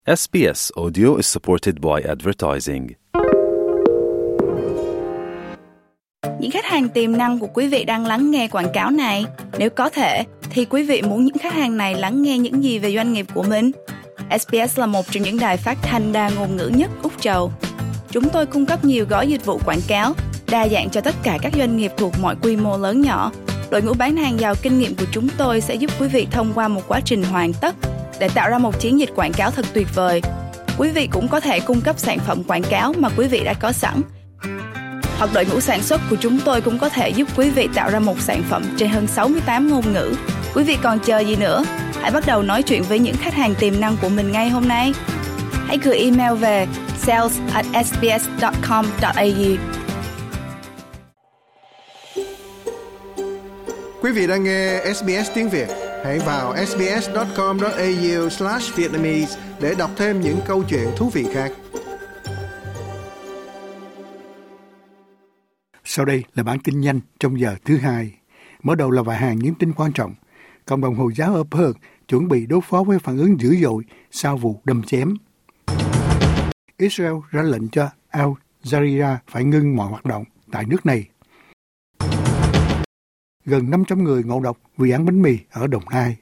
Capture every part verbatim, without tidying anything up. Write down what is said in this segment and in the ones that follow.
ét bê ét Audio is supported by advertising. Những khách hàng tiềm năng của quý vị đang lắng nghe quảng cáo này. Nếu có thể, thì quý vị muốn những khách hàng này lắng nghe những gì về doanh nghiệp của mình? ét bê ét là một trong những đài phát thanh đa ngôn ngữ nhất Úc Châu. Chúng tôi cung cấp nhiều gói dịch vụ quảng cáo, đa dạng cho tất cả các doanh nghiệp thuộc mọi quy mô lớn nhỏ. Đội ngũ bán hàng giàu kinh nghiệm của chúng tôi sẽ giúp quý vị thông qua một quá trình hoàn tất để tạo ra một chiến dịch quảng cáo thật tuyệt vời. Quý vị cũng có thể cung cấp sản phẩm quảng cáo mà quý vị đã có sẵn. Hoặc đội ngũ sản xuất của chúng tôi cũng có thể giúp quý vị tạo ra một sản phẩm trên hơn sáu mươi tám ngôn ngữ. Quý vị còn chờ gì nữa? Hãy bắt đầu nói chuyện với những khách hàng tiềm năng của mình ngay hôm nay. Hãy gửi email về sales at s b s dot com dot a u. Quý vị đang nghe ét bê ét tiếng Việt. Hãy vào ét bê ét dot com dot a u slash vietnamese để đọc thêm những câu chuyện thú vị khác. Sau đây là bản tin nhanh trong giờ thứ hai. Mở đầu là vài hàng những tin quan trọng. Cộng đồng Hồi giáo ở Perth chuẩn bị đối phó với phản ứng dữ dội sau vụ đâm chém. Israel ra lệnh cho Al Jazeera phải ngưng mọi hoạt động tại nước này. Gần năm trăm người ngộ độc vì ăn bánh mì ở Đồng Nai.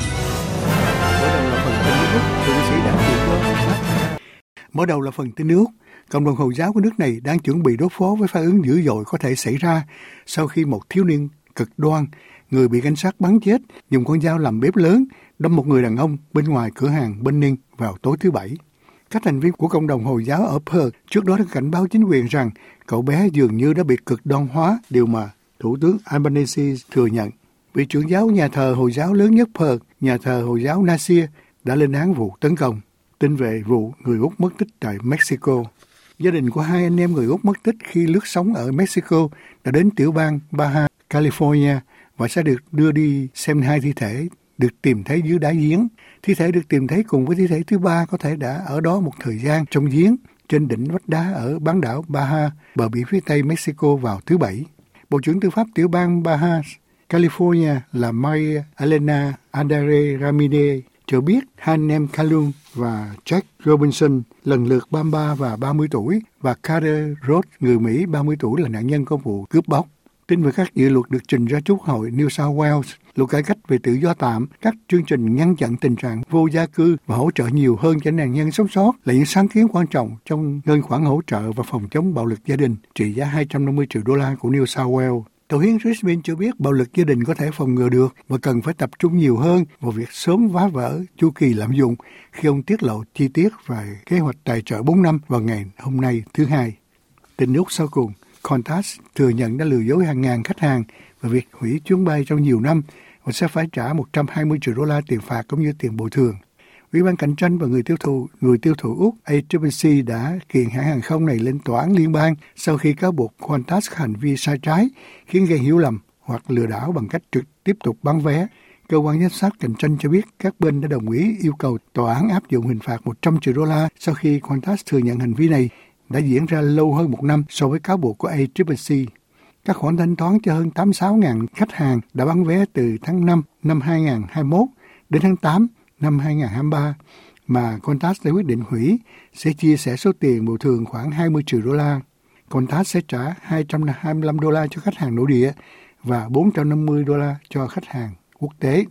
Mở đầu là phần tin nước. Cộng đồng Hồi giáo của nước này đang chuẩn bị đối phó với phản ứng dữ dội có thể xảy ra sau khi một thiếu niên cực đoan, người bị cảnh sát bắn chết, dùng con dao làm bếp lớn, đâm một người đàn ông bên ngoài cửa hàng bên Ninh vào tối thứ Bảy. Các thành viên của cộng đồng Hồi giáo ở Perth trước đó đã cảnh báo chính quyền rằng cậu bé dường như đã bị cực đoan hóa, điều mà Thủ tướng Albanese thừa nhận. Vị trưởng giáo nhà thờ Hồi giáo lớn nhất Perth, nhà thờ Hồi giáo Nasir, đã lên án vụ tấn công. Tin về vụ người Úc mất tích tại Mexico. Gia đình của hai anh em người Úc mất tích khi lướt sóng ở Mexico đã đến tiểu bang Baja California và sẽ được đưa đi xem hai thi thể được tìm thấy dưới đá giếng. Thi thể được tìm thấy cùng với thi thể thứ ba có thể đã ở đó một thời gian trong giếng trên đỉnh vách đá ở bán đảo Baja, bờ biển phía tây Mexico vào thứ Bảy. Bộ trưởng Tư pháp tiểu bang Baja California là Maria Elena Adare Ramirez cho biết hai anh em Calum và Jack Robinson lần lượt ba mươi ba và ba mươi tuổi và Carter Roth, người Mỹ ba mươi tuổi là nạn nhân của vụ cướp bóc. Tin về các dự luật được trình ra Quốc hội New South Wales, luật cải cách về tự do tạm, các chương trình ngăn chặn tình trạng vô gia cư và hỗ trợ nhiều hơn cho nạn nhân sống sót là những sáng kiến quan trọng trong ngân khoản hỗ trợ và phòng chống bạo lực gia đình trị giá hai trăm năm mươi triệu đô la của New South Wales. Tòa hiến Richmond cho biết bạo lực gia đình có thể phòng ngừa được và cần phải tập trung nhiều hơn vào việc sớm phá vỡ chu kỳ lạm dụng khi ông tiết lộ chi tiết về kế hoạch tài trợ bốn năm vào ngày hôm nay thứ Hai. Tin Úc sau cùng, Qantas thừa nhận đã lừa dối hàng ngàn khách hàng về việc hủy chuyến bay trong nhiều năm và sẽ phải trả một trăm hai mươi triệu đô la tiền phạt cũng như tiền bồi thường. Ủy ban cạnh tranh và người tiêu thụ người tiêu thụ Úc A C C C đã kiện hãng hàng không này lên tòa án liên bang sau khi cáo buộc Qantas hành vi sai trái khiến gây hiểu lầm hoặc lừa đảo bằng cách trực tiếp tục bán vé. Cơ quan giám sát cạnh tranh cho biết các bên đã đồng ý yêu cầu tòa án áp dụng hình phạt một trăm triệu đô la sau khi Qantas thừa nhận hành vi này đã diễn ra lâu hơn một năm so với cáo buộc của A C C C. Các khoản thanh toán cho hơn tám mươi sáu nghìn khách hàng đã bán vé từ tháng năm năm hai nghìn không trăm hai mươi mốt đến tháng tám năm hai nghìn không trăm hai mươi ba mà Qantas đã quyết định hủy sẽ chia sẻ số tiền bồi thường khoảng hai mươi triệu đô la. Qantas sẽ trả hai trăm hai mươi lăm đô la cho khách hàng nội địa và bốn trăm năm mươi đô la cho khách hàng quốc tế.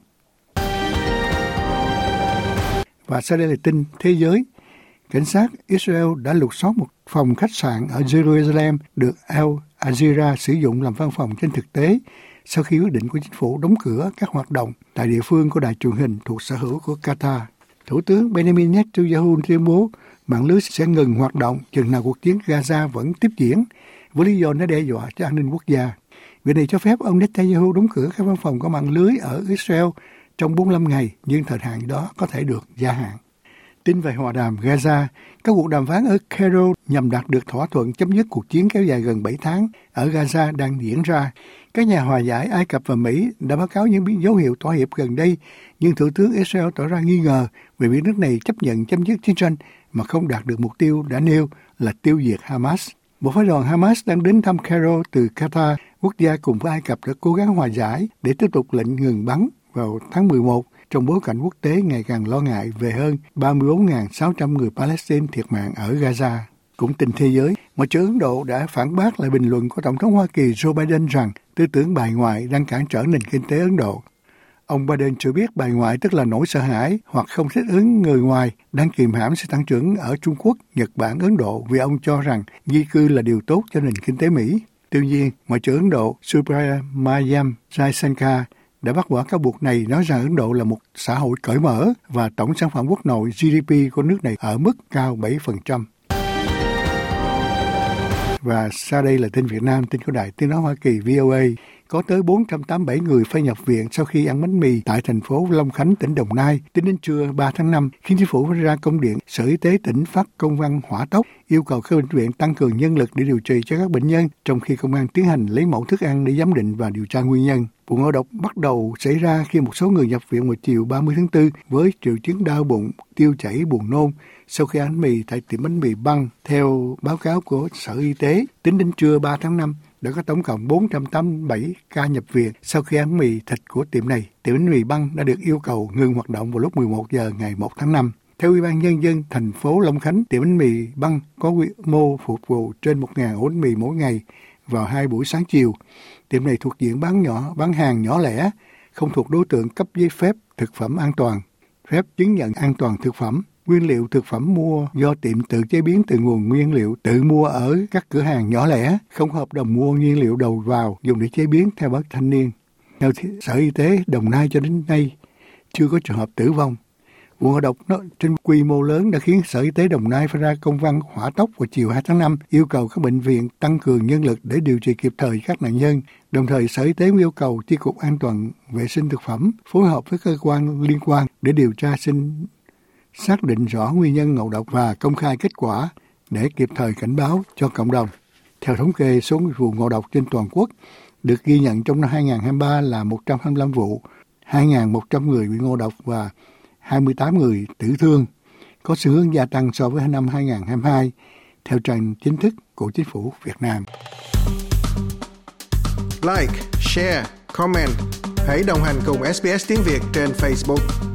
Và sau đây là tin thế giới. Cảnh sát Israel đã lục soát một phòng khách sạn ở Jerusalem được Al Jazeera sử dụng làm văn phòng trên thực tế sau khi quyết định của chính phủ đóng cửa các hoạt động tại địa phương của đài truyền hình thuộc sở hữu của Qatar. Thủ tướng Benjamin Netanyahu tuyên bố mạng lưới sẽ ngừng hoạt động chừng nào cuộc chiến Gaza vẫn tiếp diễn với lý do nó đe dọa cho an ninh quốc gia. Việc này cho phép ông Netanyahu đóng cửa các văn phòng có mạng lưới ở Israel trong bốn mươi lăm ngày, nhưng thời hạn đó có thể được gia hạn. Tin về hòa đàm Gaza, các cuộc đàm phán ở Cairo nhằm đạt được thỏa thuận chấm dứt cuộc chiến kéo dài gần bảy tháng ở Gaza đang diễn ra. Các nhà hòa giải Ai Cập và Mỹ đã báo cáo những dấu hiệu thỏa hiệp gần đây, nhưng Thủ tướng Israel tỏ ra nghi ngờ về việc nước này chấp nhận chấm dứt chiến tranh mà không đạt được mục tiêu đã nêu là tiêu diệt Hamas. Một phái đoàn Hamas đang đến thăm Cairo từ Qatar, quốc gia cùng với Ai Cập đã cố gắng hòa giải để tiếp tục lệnh ngừng bắn vào tháng mười một trong bối cảnh quốc tế ngày càng lo ngại về hơn ba mươi bốn nghìn sáu trăm người Palestine thiệt mạng ở Gaza. Cũng tin thế giới, Ngoại trưởng Ấn Độ đã phản bác lại bình luận của Tổng thống Hoa Kỳ Joe Biden rằng tư tưởng bài ngoại đang cản trở nền kinh tế Ấn Độ. Ông Biden cho biết bài ngoại tức là nỗi sợ hãi hoặc không thích ứng người ngoài đang kìm hãm sự tăng trưởng ở Trung Quốc, Nhật Bản, Ấn Độ vì ông cho rằng di cư là điều tốt cho nền kinh tế Mỹ. Tuy nhiên, Ngoại trưởng Ấn Độ Subrahmanyam Jaishankar đã bác bỏ cáo buộc này, nói rằng Ấn Độ là một xã hội cởi mở và tổng sản phẩm quốc nội G D P của nước này ở mức cao bảy phần trăm. Và sau đây là tin Việt Nam, tin của Đài Tiếng nói Hoa Kỳ V O A. Có tới bốn trăm tám mươi bảy người phải nhập viện sau khi ăn bánh mì tại thành phố Long Khánh, tỉnh Đồng Nai, tính đến trưa ba tháng năm, khiến chính phủ ra công điện. Sở Y tế tỉnh phát công văn hỏa tốc yêu cầu các bệnh viện tăng cường nhân lực để điều trị cho các bệnh nhân, trong khi công an tiến hành lấy mẫu thức ăn để giám định và điều tra nguyên nhân. Vụ ngộ độc bắt đầu xảy ra khi một số người nhập viện vào chiều ba mươi tháng tư với triệu chứng đau bụng, tiêu chảy, buồn nôn sau khi ăn bánh mì tại tiệm bánh mì Băng. Theo báo cáo của Sở Y tế, tính đến trưa ba tháng năm, đã có tổng cộng bốn trăm tám mươi bảy ca nhập viện sau khi ăn bánh mì thịt của tiệm này. Tiệm bánh mì Băng đã được yêu cầu ngừng hoạt động vào lúc mười một giờ ngày một tháng năm. Theo Ủy ban Nhân dân thành phố Long Khánh, tiệm bánh mì Băng có quy mô phục vụ trên một nghìn ổ bánh mì mỗi ngày vào hai buổi sáng chiều. Tiệm này thuộc diện bán nhỏ, bán hàng nhỏ lẻ, không thuộc đối tượng cấp giấy phép thực phẩm an toàn, phép chứng nhận an toàn thực phẩm. Nguyên liệu thực phẩm mua do tiệm tự chế biến từ nguồn nguyên liệu tự mua ở các cửa hàng nhỏ lẻ, không hợp đồng mua nguyên liệu đầu vào dùng để chế biến, theo báo Thanh niên. Theo Sở Y tế Đồng Nai, cho đến nay chưa có trường hợp tử vong. Vụ ngộ độc trên quy mô lớn đã khiến Sở Y tế Đồng Nai phải ra công văn hỏa tốc vào chiều hai tháng năm yêu cầu các bệnh viện tăng cường nhân lực để điều trị kịp thời các nạn nhân. Đồng thời, Sở Y tế cũng yêu cầu Chi cục An toàn vệ sinh thực phẩm phối hợp với cơ quan liên quan để điều tra xin xác định rõ nguyên nhân ngộ độc và công khai kết quả để kịp thời cảnh báo cho cộng đồng. Theo thống kê, số vụ ngộ độc trên toàn quốc được ghi nhận trong năm hai không hai ba là một trăm hai mươi lăm vụ, hai nghìn một trăm người bị ngộ độc và hai mươi tám người tử thương, có xu hướng gia tăng so với năm hai không hai hai, theo trang chính thức của Chính phủ Việt Nam. Like, share, comment. Hãy đồng hành cùng ét bê ét Tiếng Việt trên Facebook.